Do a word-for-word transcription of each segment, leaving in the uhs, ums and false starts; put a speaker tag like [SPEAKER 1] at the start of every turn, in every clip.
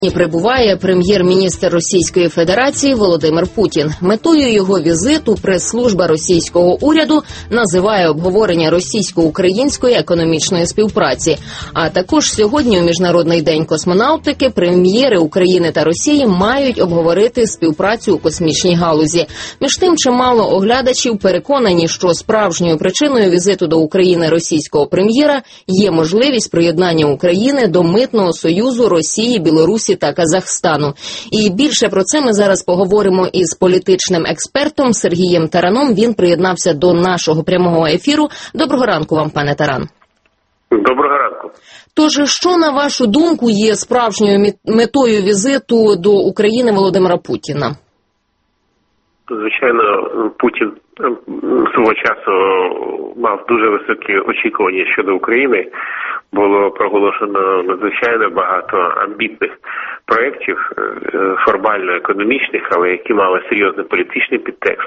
[SPEAKER 1] Прибуває прем'єр-міністр Російської Федерації Володимир Путін. Метою його візиту прес-служба російського уряду називає обговорення російсько-української економічної співпраці. А також сьогодні, у Міжнародний день космонавтики, прем'єри України та Росії мають обговорити співпрацю у космічній галузі. Між тим, чимало оглядачів переконані, що справжньою причиною візиту до України російського прем'єра є можливість приєднання України до Митного союзу Росії, Білорусі та Казахстану. І більше про це ми зараз поговоримо із політичним експертом Сергієм Тараном. Він приєднався до нашого прямого ефіру. Доброго ранку вам, пане Таран.
[SPEAKER 2] Доброго ранку.
[SPEAKER 1] Тож, що, на вашу думку, є справжньою метою візиту до України Володимира Путіна?
[SPEAKER 2] Звичайно, Путін свого часу мав дуже високі очікування щодо України. Було проголошено надзвичайно багато амбітних проєктів, формально економічних, але які мали серйозний політичний підтекст.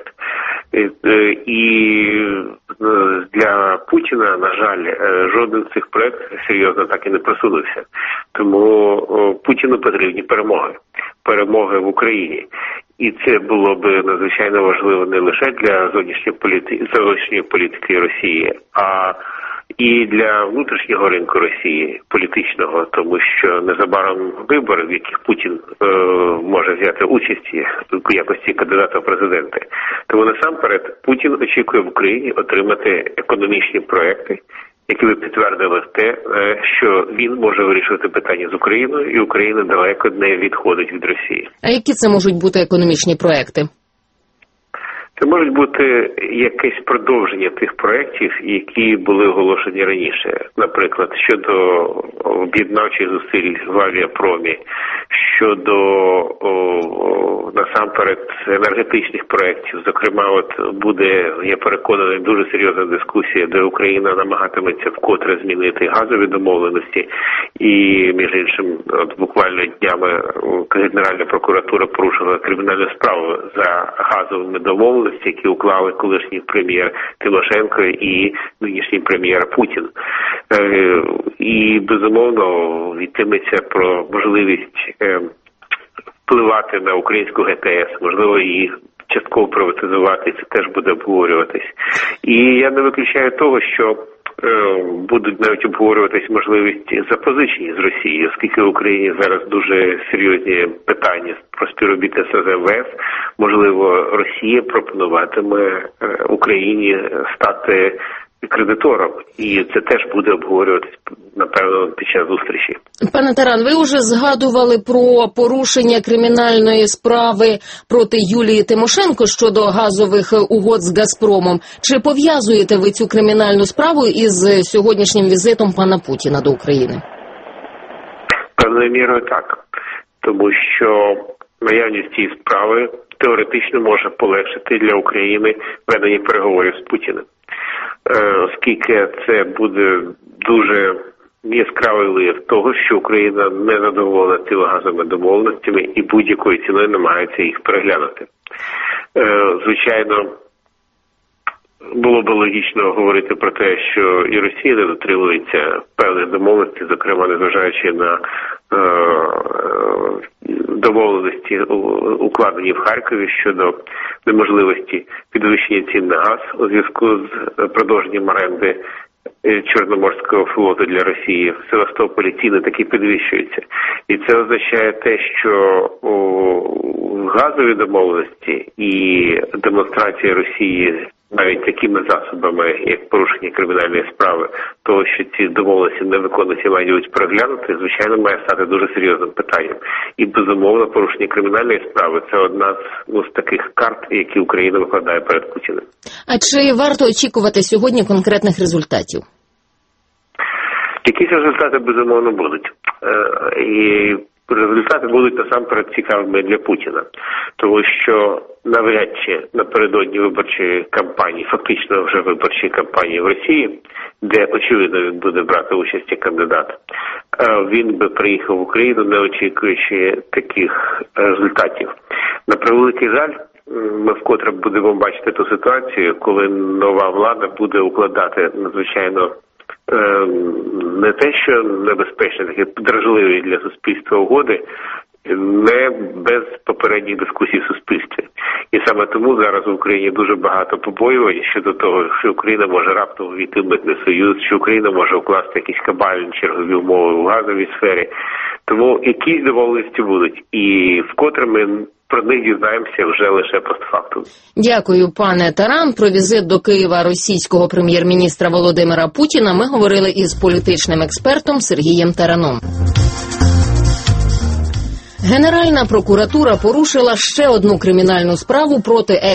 [SPEAKER 2] І для Путіна, на жаль, жоден з цих проєктів серйозно так і не просунувся. Тому Путіну потрібні перемоги. Перемоги в Україні. І це було б надзвичайно важливо не лише для зовнішньої політики, зовнішньої політики Росії, а і для внутрішнього ринку Росії, політичного, тому що незабаром вибори, в яких Путін е, може взяти участь в якості кандидата в президенти. Тому насамперед Путін очікує в Україні отримати економічні проекти, які би підтвердили те, що він може вирішувати питання з Україною, і Україна далеко не відходить від Росії.
[SPEAKER 1] А які це можуть бути економічні проекти?
[SPEAKER 2] Це можуть бути якесь продовження тих проєктів, які були оголошені раніше. Наприклад, щодо об'єднавчих зусиль в авіапромі, щодо о, насамперед енергетичних проєктів. Зокрема, от буде, я переконаний, дуже серйозна дискусія, де Україна намагатиметься вкотре змінити газові домовленості. І, між іншим, от буквально днями Генеральна прокуратура порушила кримінальну справу за газовими домовленостями, які уклали колишній прем'єр Тимошенко і нинішній прем'єр Путін. І, безумовно, йтиметься про можливість впливати на українську ГТС, можливо, її частково приватизувати, це теж буде обговорюватись. І я не виключаю того, що будуть навіть обговорюватись можливість запозичень з Росії, оскільки в Україні зараз дуже серйозні питання про співробітництво з ем ве еф. Можливо, Росія пропонуватиме Україні стати кредитором, і це теж буде обговорюватись, напевно, під час зустрічі.
[SPEAKER 1] Пане Таран, ви вже згадували про порушення кримінальної справи проти Юлії Тимошенко щодо газових угод з Газпромом. Чи пов'язуєте ви цю кримінальну справу із сьогоднішнім візитом пана Путіна до України?
[SPEAKER 2] Певною мірою так. Тому що наявність цієї справи теоретично може полегшити для України ведення переговорів з Путіним. Оскільки це буде дуже яскравий вияв того, що Україна не задоволена цими газовими домовленостями і будь-якою ціною намагається їх переглянути. Звичайно, було б логічно говорити про те, що і Росія не дотримується певних домовленостей, зокрема, незважаючи на домовленості, укладені в Харкові щодо неможливості підвищення цін на газ у зв'язку з продовженням оренди Чорноморського флоту для Росії. В Севастополі ціни таки підвищуються. І це означає те, що газові домовленості і демонстрація Росії навіть такими засобами, як порушення кримінальної справи, того, що ці домовленості не виконуються, мають переглянути, звичайно, має стати дуже серйозним питанням. І, безумовно, порушення кримінальної справи – це одна з, ну, з таких карт, які Україна викладає перед Путіним.
[SPEAKER 1] А чи варто очікувати сьогодні конкретних результатів?
[SPEAKER 2] Якісь результати, безумовно, будуть. І результати будуть насамперед цікавими для Путіна, тому що навряд чи напередодні виборчої кампанії, фактично вже виборчої кампанії в Росії, де очевидно він буде брати участь як кандидат, він би приїхав в Україну, не очікуючи таких результатів. На превеликий жаль, ми вкотре будемо бачити ту ситуацію, коли нова влада буде укладати надзвичайно не те, що небезпечні, такі дражливі для суспільства угоди, не без попередніх дискусій в суспільстві. І саме тому зараз в Україні дуже багато побоювань щодо того, що Україна може раптом увійти в митний союз, що Україна може укласти якісь кабальні чергові умови у газовій сфері. Тому якісь домовленості будуть. І вкотре ми про них дізнаємося вже лише постфактум.
[SPEAKER 1] Дякую, пане Таран. Про візит до Києва російського прем'єр-міністра Володимира Путіна ми говорили із політичним експертом Сергієм Тараном. Генеральна прокуратура порушила ще одну кримінальну справу проти